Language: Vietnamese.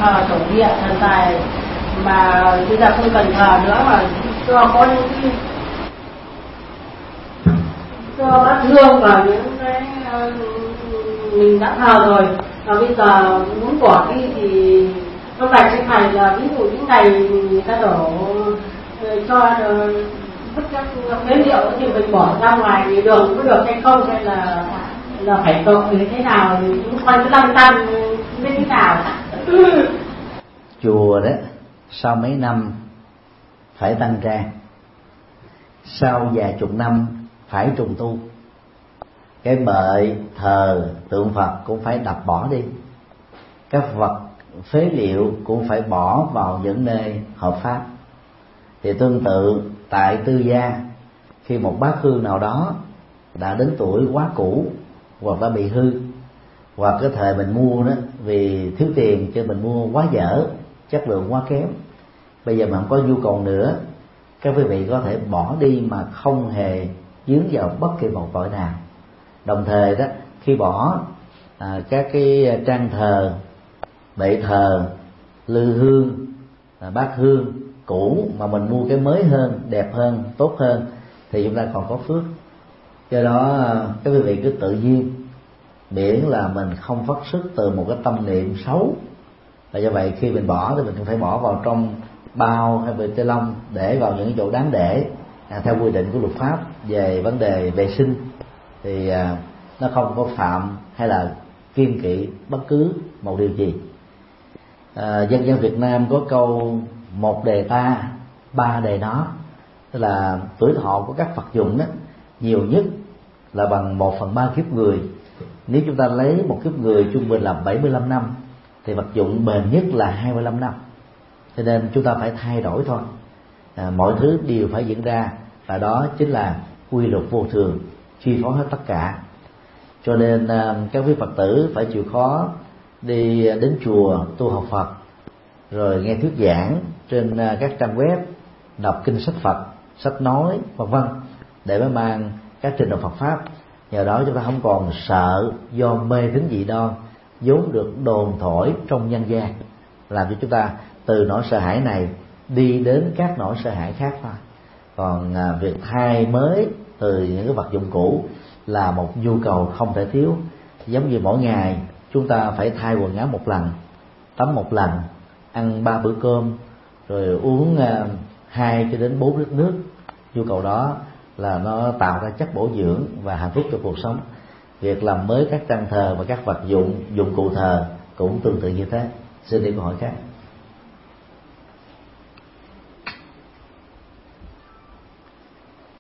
thờ tổ địa thần tài mà bây giờ không cần thờ nữa, mà cho có những cái cho bát hương vào những cái mình đã thờ rồi, và bây giờ muốn bỏ đi thì nó bạch trên thầy là ví dụ những ngày người ta đổ cho vứt các phế liệu thì mình bỏ ra ngoài thì đường có được hay không, hay là phải tội như thế nào thì cũng coi cái lăng tăn như thế nào. Chùa đó sau mấy năm phải tăng trang, sau vài chục năm phải trùng tu. Cái bệ thờ tượng Phật cũng phải đập bỏ đi, các vật phế liệu cũng phải bỏ vào những nơi hợp pháp. Thì tương tự tại tư gia, khi một bát hương nào đó đã đến tuổi quá cũ hoặc đã bị hư, hoặc cái thời mình mua đó vì thiếu tiền cho mình mua quá dở, chất lượng quá kém, bây giờ mà không có nhu cầu nữa, các quý vị có thể bỏ đi mà không hề dướng vào bất kỳ một tội nào. Đồng thời đó, khi bỏ các cái trang thờ, bệ thờ, lư hương, bát hương cũ mà mình mua cái mới hơn, đẹp hơn, tốt hơn thì chúng ta còn có phước. Do đó các quý vị cứ tự nhiên, miễn là mình không phát xuất từ một cái tâm niệm xấu. Và do vậy khi mình bỏ thì mình cũng phải bỏ vào trong bao hay bịch ni lông, để vào những chỗ đáng để theo quy định của luật pháp về vấn đề vệ sinh, thì nó không có phạm hay là kiêng kỵ bất cứ một điều gì. Dân gian Việt Nam có câu một đề ta, ba đề nó, tức là tuổi thọ của các vật dụng đó nhiều nhất là bằng 1/3 kiếp người. Nếu chúng ta lấy một kiếp người trung bình là 75 năm thì vật dụng bền nhất là 25 năm. Cho nên chúng ta phải thay đổi thôi, mọi thứ đều phải diễn ra, và đó chính là quy luật vô thường chi phối hết tất cả. Cho nên các quý Phật tử phải chịu khó đi đến chùa tu học Phật, rồi nghe thuyết giảng trên các trang web, đọc kinh sách Phật, sách nói vân vân, để mới mang các trình độ Phật pháp. Nhờ đó chúng ta không còn sợ do mê tín dị đoan vốn được đồn thổi trong nhân gian, làm cho chúng ta từ nỗi sợ hãi này đi đến các nỗi sợ hãi khác thôi. Còn việc thay mới từ những cái vật dụng cũ là một nhu cầu không thể thiếu. Giống như mỗi ngày chúng ta phải thay quần áo một lần, tắm một lần, ăn 3 bữa cơm, rồi uống 2 cho đến 4 lít nước. Nhu cầu đó là nó tạo ra chất bổ dưỡng và hạnh phúc cho cuộc sống. Việc làm mới các trang thờ và các vật dụng cụ thờ cũng tương tự như thế. Xin đi câu hỏi khác.